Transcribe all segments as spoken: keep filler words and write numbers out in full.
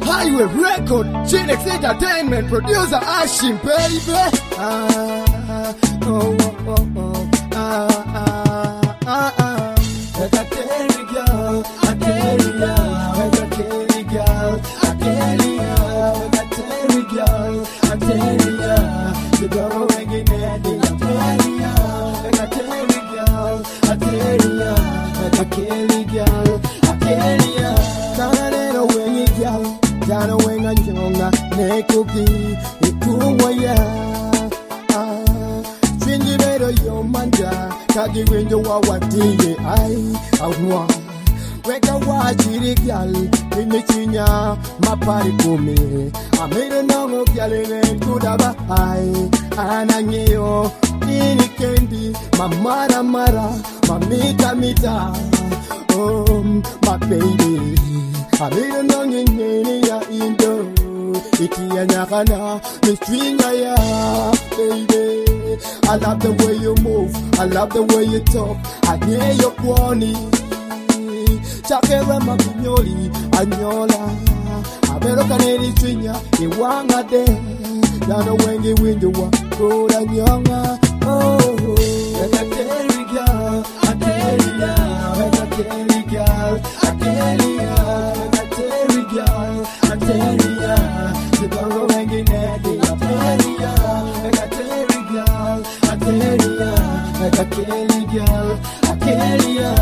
Highway Record, Chinex Entertainment, producer Ashim, baby. Ah, oh, oh, oh, oh. Ah, ah, ah, ah. Like a Terry girl, a Terry girl, like a Terry girl, a Terry girl, like a Terry girl, a Terry girl. The girl hanging at the Terry girl, like a Terry girl, a Terry girl, like a Terry girl, a Terry girl. Can't wing it, girl. Jana wenga nyonga nekuki ikuwaya ah chinji bero yo manja kagi winjo wa watiye ai awa weka wa chiri gyal inichinya mapari kumi amire nongo gyalene kudaba ai ananyeyo ini kendi mamara mara mamita mita oh my baby I don't know you need ya indo Ikia nyakana Mistringa ya baby I love the way you move I love the way you talk I hear your kwani Chakera makinyoli Anyola Abero kaneri stringa Iwanga de Dano wengi windu wa Kura nyonga Oh Like a Terry girl A Terry girl Like a Terry girl A Terry girl girl, I tell ya, the girl hanging at the Atelia, like a Terry girl, I tell ya, like a Kelly girl, I tell ya.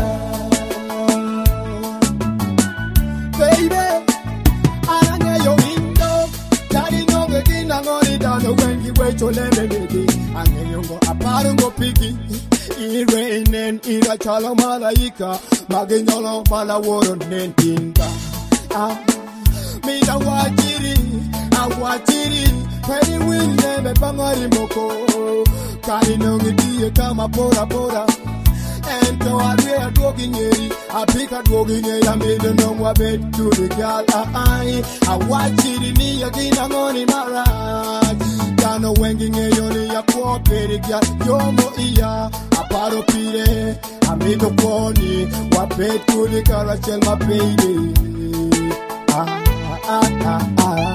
Baby, I know your window, daddy no getting on it down when you wait to let me be. I know you go a parango piggy, it rain and it a chala malaika, Maginolo Malaworo Nentinga. Ah. Mina wachiri, awachiri Peri wile me pangari moko Kari nongi diye kama pora pora Ento adwe adwogi nyeri Apika adwogi nyeri Amide nongwa bed to the girl Ai, awachiri ni ya kina ngoni maraj Kano wengi ngeyoni ya kwa peri girl Yomo iya, aparo pire Amide kwoni, wa bed to the girl Achel my baby Ah Ah, ah, ah,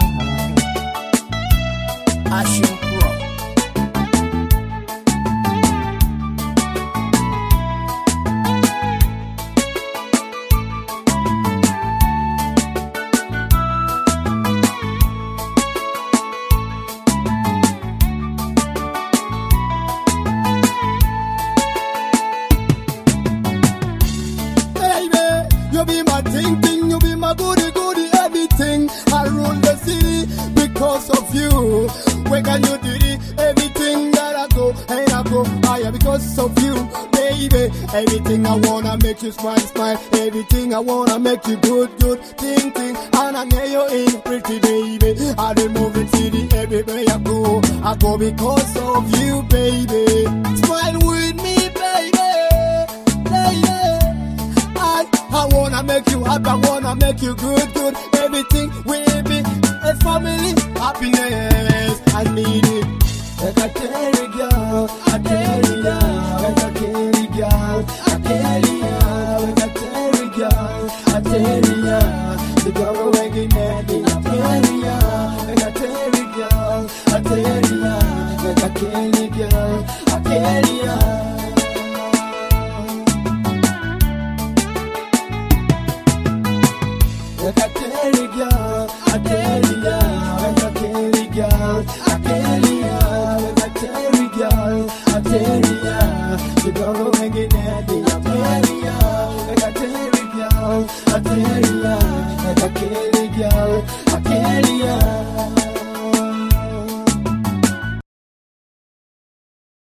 ah. Ashim Pro. Baby, you be my thinking, you be my goody goody everything. I rule the city because of you. When can you do it? Everything that I go, and I go higher because of you, baby. Everything I wanna make you smile, smile. Everything I wanna make you good, good. Think, think, and I know you're in pretty, baby. I done move the city everywhere I go. I go because of you, baby. Smile with me, baby. Baby. I, I wanna make you happy, I wanna make you good, good. Everything will be a family happiness. I need it. Like a Terry girl, a Terry girl, like a Terry girl, a Terry girl, like a Terry girl, a Terry girl. The girl wagging at the Terry girl, like a Terry girl, a Terry girl, like a Terry girl, a Terry girl. Like a Terry girl, a Terry girl, like a Terry girl, a Terry girl, like a Terry girl, a Terry girl. The girl hanging at the Terry girl, like a Terry girl, a Terry